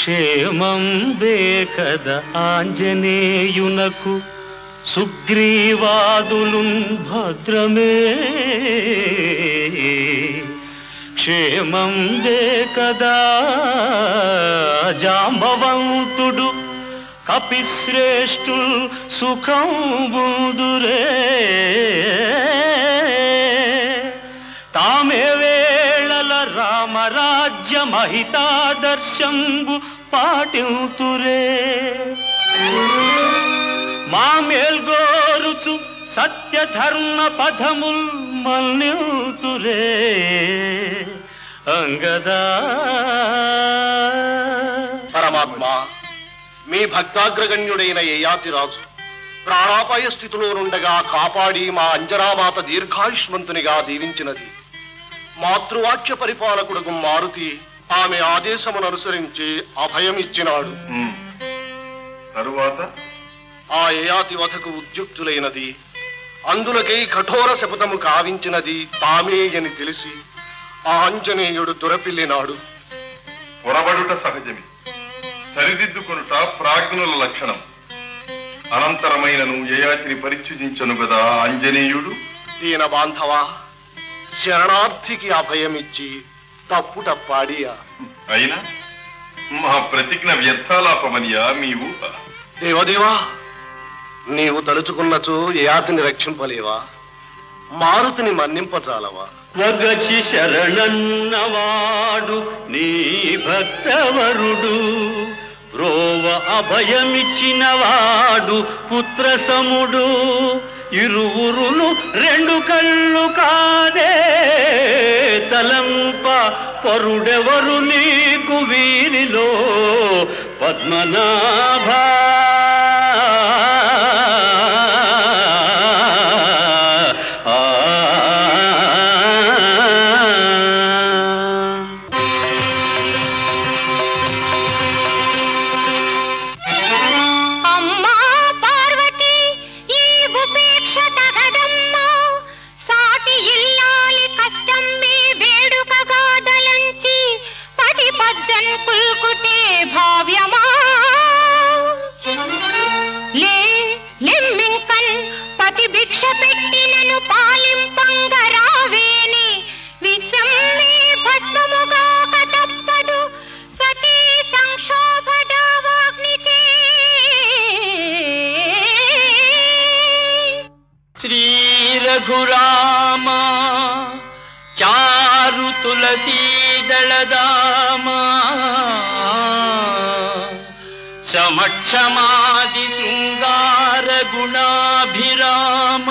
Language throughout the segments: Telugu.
క్షేమం వేకద ఆంజనేయునకు సుగ్రీవాదులున్ భద్రమే క్షేమం వేకదా జాంబవంతుడు కపిశ్రేష్ఠుల్ సుఖం బుదురే తామే వేళల రామరాజ్య మహితాదర్శంబు పాటింతురే మా మేల్గోరుచు సత్యధర్మ పథముల్ మల్నితురే అంగదా. పరమాత్మ, మీ భక్తాగ్రగణ్యుడైన యయాతిరాజు ప్రాణాపాయ స్థితిలో నుండగా కాపాడి మా అంజనామాత దీర్ఘాయుష్మంతునిగా దీవించినది. మాతృవాక్య పరిపాలకుడుగు మారుతి ఆమె ఆదేశమును అనుసరించి అభయమిచ్చినాడు. తరువాత ఆ యయాతి వధకు ఉద్యుక్తులైనది, అందులకై కఠోర శపథము కావించినది తామే అని తెలిసి ఆ ఆంజనేయుడు దురపిల్లినాడు. పొరబడుట సహజమే, సరిదిద్దుకొనుట ప్రాజ్ఞుల లక్షణం. అనంతరమైనను యయాతిని పరిచ్ఛిదించను గదా ఆంజనేయుడు. దీన బాంధవ, శరణార్థికి అభయమిచ్చి తప్పుటప్పాడియా? అయినా మా ప్రతిజ్ఞ వ్యర్థాలాపమనియా మీ ఊహ? దేవదేవా, నీవు తలుచుకున్నచో యయాతిని రక్షింపలేవా? మారుతిని మన్నింపచాలవా? వగచి శరణన్నవాడు నీ భక్తవరుడు రోవ అభయమిచ్చినవాడు పుత్రసముడు ఇరువురును రెండు కళ్ళు కాదే తలంప పరుడెవరు నీకు వీరిలో పద్మనాభ. రఘురామ చారు తులసీదళదామ సమక్షమాది శృంగార గుణాభిరామ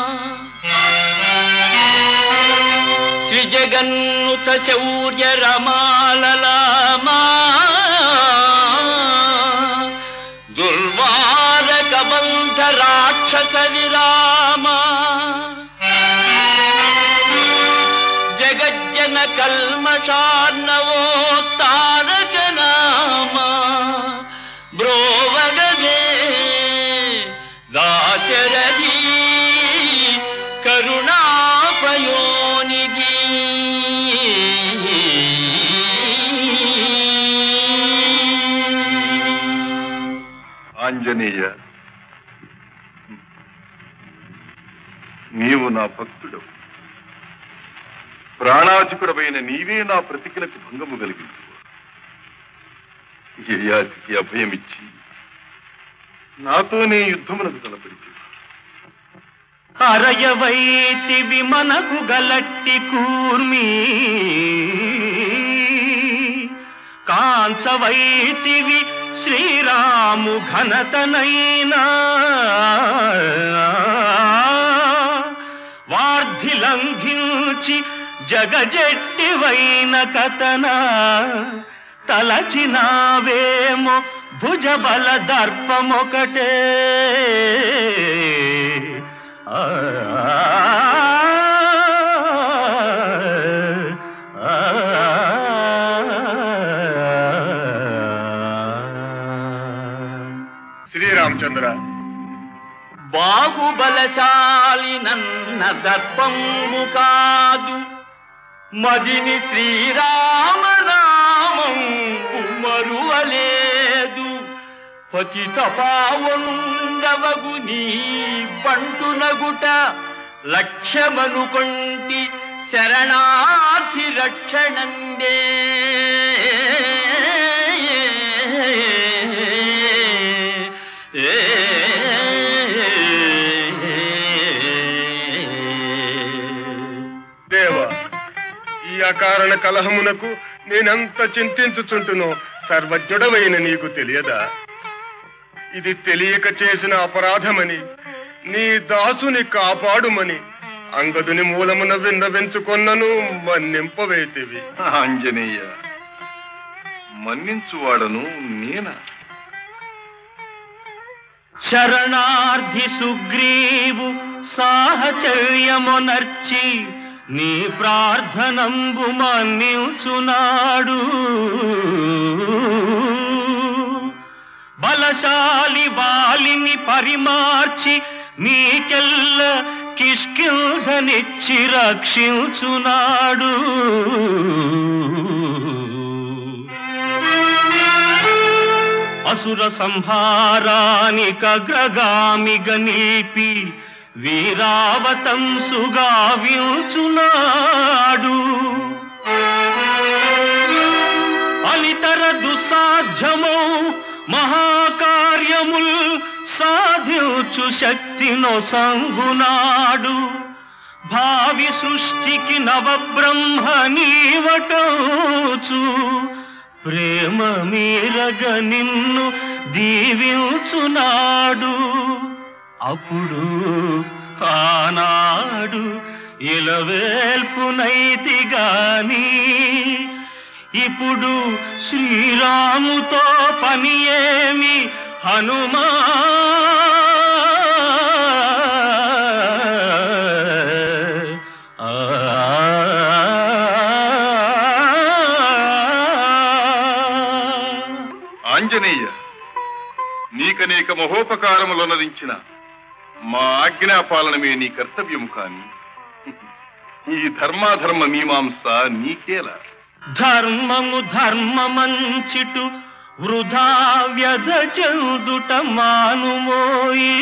త్రిజగన్నుత శౌర్య రమాలలామ దుర్వారక బంధ రాక్షస విరామ జగజ్జన కల్మషార్ణవో తారక నామ బ్రోవగదే దాశరథి కరుణాపయోనిధి. ఆంజనేయ, నీవు నా భక్తుడవు. ప్రాణాధికుడమైన నీవే నా ప్రతిజ్ఞకు భంగము కలిగించు. యయాతికి అభయమిచ్చి నాతోనే యుద్ధమునకు తలపరిచి అరయవైతివి మనకు గలట్టి కూర్మి కాంచవైతివి శ్రీరాము ఘనతనైనా వార్ధిలంఘించి జగజెట్టివైన కథన తలచినావేమో భుజబల దర్పమొకటే. శ్రీరామచంద్ర, బాహుబలశాలి నన్న దర్పంబు కాదు మదిని శ్రీరామనామం మరువలే పతిత పావండవగు నీ బంటునగుట లక్ష్యమనుకొంటి శరణార్థి రక్షణందే. దేవా, ఈ అకారణ కలహమునకు నేనెంత చింతించుచుంటునో సర్వజ్ఞుడవైన నీకు తెలియదా? ఇది తెలియక చేసిన అపరాధమని, నీ దాసుని కాపాడుమని అంగదుని మూలమున విన్నవించుకొన్నను మన్నింపవేతివి. ఆంజనేయ, మన్నించువాడను నేనా? శరణార్థి సుగ్రీవు సాహచర్యమునర్చి నీ ప్రార్థనంబు మన్నించునాడు. బలశాలి వాలిని పరిమార్చి నీకెల్ల కిష్కింధనిచ్చి రక్షించునాడు. అసుర సంహారానికగ్రగామిగ నిలిపి వీరావతంసుగా వించునాడు. అనితర దుస్సాధ్యమౌ మహాకార్యముల్ సాధించు శక్తినో సంగునాడు. భావి సృష్టికి నవబ్రహ్మ నీవటోచు ప్రేమ మీరగ నిన్ను దీవించునాడు. అప్పుడు ఆనాడు ఇలవేల్పునైతి గాని ఇప్పుడు శ్రీరాముతో పని ఏమి హనుమా? ఆంజనేయ, నీకనేక మహోపకారములొనరించిన మా ఆజ్ఞాపాలనమే నీ కర్తవ్యము కాని ఈ ధర్మాధర్మ మీమాంస నీకేలా? ధర్మము ధర్మమంచిటు వృధా వ్యధ చెందుట మానుమోయి.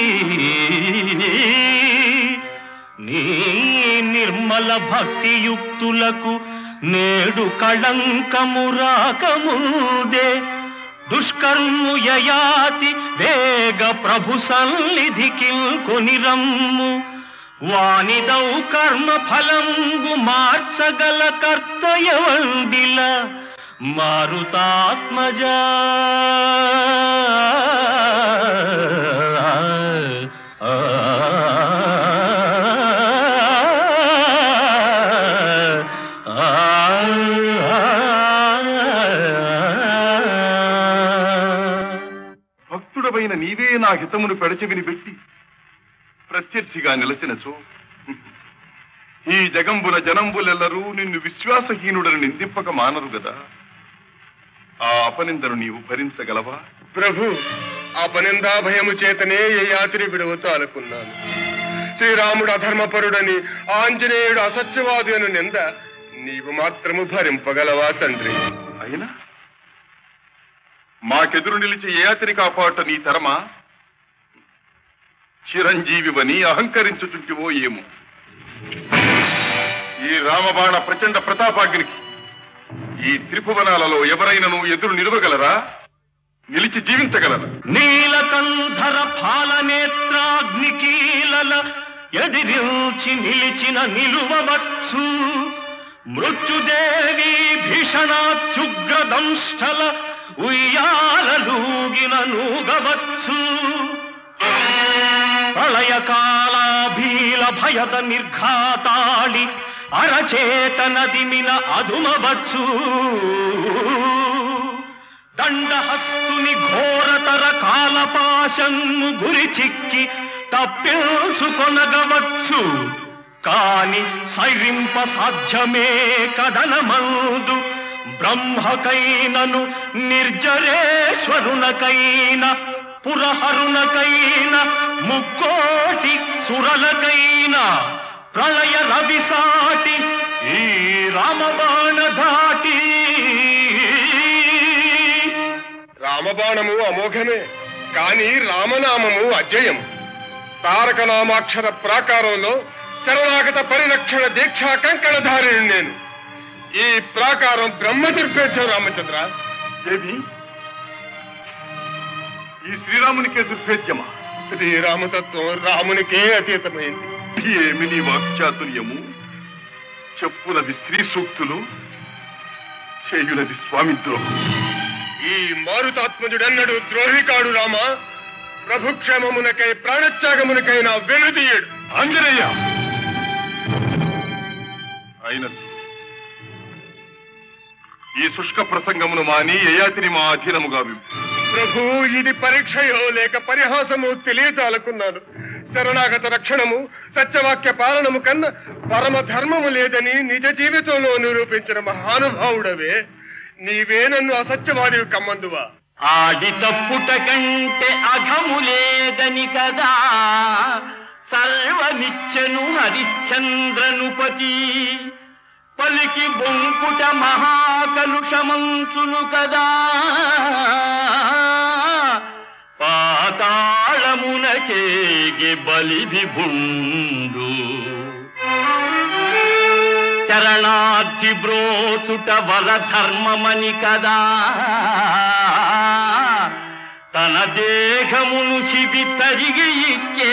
నీ నిర్మల భక్తియుక్తులకు నేడు కళంకము రాకముందే దుష్కర్ము యయాతి వేగ ప్రభు సన్నిధికి కొనిరమ్ము. వానిదౌ కర్మ ఫలంబు మార్చగల కర్తయవండిల మారుతాత్మజా. భక్తుడవైన నీవే నా హితమును పెడచెవిని పెట్టి ప్రత్యర్థిగా నిలచినచో ఈ జగంబుల జనంబులెల్లరూ నిన్ను విశ్వాసహీనుడని నిందింపక మానరు గదా. ఆ అపనిందను నీవు భరించగలవా? ప్రభు, అపనిందా భయము చేతనే ఏ యాత్రి విడవతో అనుకున్నాను. శ్రీరాముడు అధర్మపరుడని, ఆంజనేయుడు అసత్యవాది అని నింద నీవు మాత్రము భరింపగలవా తండ్రి? అయినా మాకెదురు నిలిచి ఏ యాత్రి కాపాట నీ తరమా? చిరంజీవివని అహంకరించుచుంటివో ఏమో. ఈ రామబాణ ప్రచండ ప్రతాపాగ్నికి ఈ త్రిభువనాలలో ఎవరైనను ఎదురు నిలవగలరా? నిలిచి జీవించగలరా? నీలకంధర పాలనేత్రాగ్నికీలల ఎదిరించి నిలిచిన నిలువవచ్చు. మృత్యుదేవి భీషణాత్యుగ్రదంష్టల ఉయ్యాలూగిన నూగవచ్చు. ప్రళయకాలాభీల భయద నిర్ఘాతాళి అరచేతనదిమిన అదుమవచ్చు. దండహస్తుని ఘోరతర కాలపాశము గురి చిక్కి తప్పించుకొనగవచ్చు. కాని సైరింప సాధ్యమే కదనమందు బ్రహ్మకైనను నిర్జరేశ్వరునకైన పురహరునకైన ముక్కోటి సురలకైన ప్రళయ రవిసాటి ఈ రామబాణ ధాటి. రామబాణము అమోఘమే, కాని రామనామము అజయం. తారకనామాక్షర ప్రాకారంలో శరణాగత పరిరక్షణ దీక్షా కంకణధారిని నేను. ఈ ప్రాకారం బ్రహ్మదుర్భేద్యం రామచంద్ర. దేవి, ఈ శ్రీరామునికే దుర్భేద్యమా? శ్రీరామతత్వం రామునికే అతీతమైంది. ఏమి నీ వాక్చాతుర్యము! చెప్పులది శ్రీ సూక్తులు, చేయులది స్వామి ద్రోహం. ఈ మారుతాత్మజుడన్నడు ద్రోహికాడు రామ. ప్రభుక్షేమమునకై ప్రాణత్యాగమునకైనా వెనుదీయడు. ఆంజనేయ అయినది ఈ శుష్క ప్రసంగమును మాని యయాతిని మా అధీనముగా ప్రభు, ఇది పరీక్షయో లేక పరిహాసము తెలియజాలకున్నాను. శరణాగత రక్షణము సత్యవాక్య పాలనము కన్నా పరమధర్మము లేదని నిజ జీవితంలో నిరూపించిన మహానుభావుడవే. నీవే నన్ను అసత్యవాదివి కమ్మందువా? ఆడి తప్పుట కంటే అఘము లేదని కదా సర్వమిచ్చను హరిశ్చంద్రనుపతి. పలికి బొంకుట మహాకలుషమంచును కదా పాతాళమునకేగి బలి విభుండు. శరణార్థి బ్రోచుట వరధర్మమని కదా తన దేహమును శిబి తరిగి ఇచ్చే.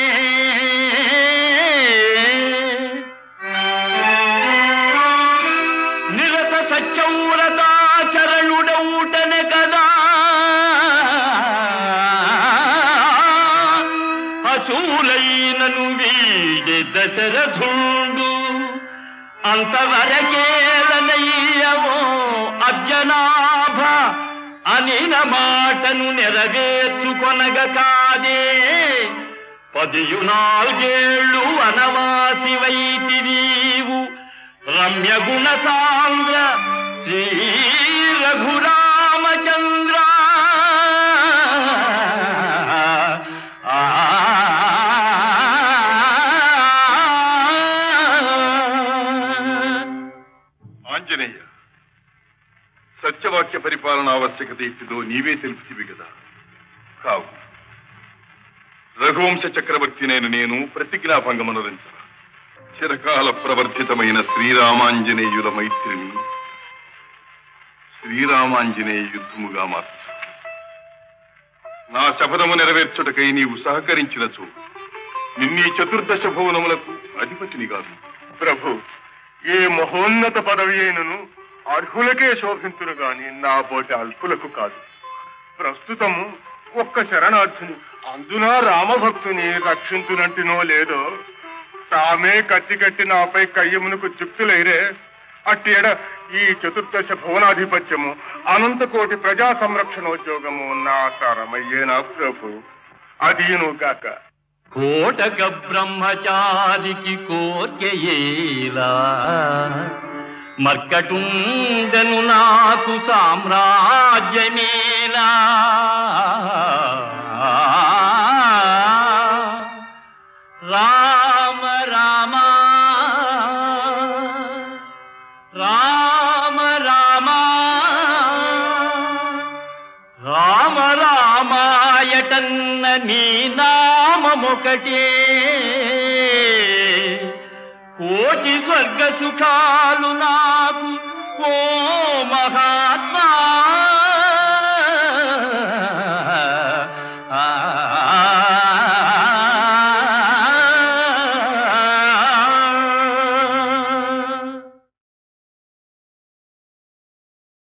నిరత సత్యవ్రతాచరణుడౌటనే కదా అసూలైనను వీడే దశరథుండు. అంతవరకేలనయ్యవో అర్జనాభ అనిన మాటను నెరవేర్చుకొనగ కాదే 14 వనవాసి వైతివీవు రమ్య గుణ సాంద్ర శ్రీ రఘురామచంద్ర. ఆంజనేయ, సత్యవాక్య పరిపాలన ఆవశ్యకత ఇట్టిదో నీవే తెలుపుతివి కదా. కావు రఘువంశ చక్రవర్తినైన నేను ప్రతిజ్ఞాభంగమనురించ చిరకాల ప్రవర్తితమైన శ్రీరామాంజనేయుల మైత్రిని శ్రీరామాంజనేయ యుద్ధముగా మార్చు. నా శపథము నెరవేర్చుటకై నీవు సహకరించినచో నిన్నీ 14 భువనములకు అధిపతిని కాదు. ప్రభు, ఏ మహోన్నత పదవి అయినను అర్హులకే శోభించును గాని నా బోటి అల్పులకు కాదు. ప్రస్తుతము ఒక్క శరణార్థుని అందునా రామభక్తుని రక్షించునంటినో లేదో తామే కత్తి నాపై కయ్యమునకు చుక్తులైరే. అట్టి ఎడ ఈ 14 భువనాధిపత్యము అనంతకోటి ప్రజా సంరక్షణోద్యోగము నా తరమయ్యేనా ప్రభు. అదీను గాక. కోటక బ్రహ్మచారికి కోర్కెయేలా మర్కటుండను నాకు సామ్రాజ్యమేలా. రామ రామ రామ రామ రామ రామాయటన్న నీ నామమొకటే కోటి స్వర్గ సుఖాలు నాకు ఓ మహా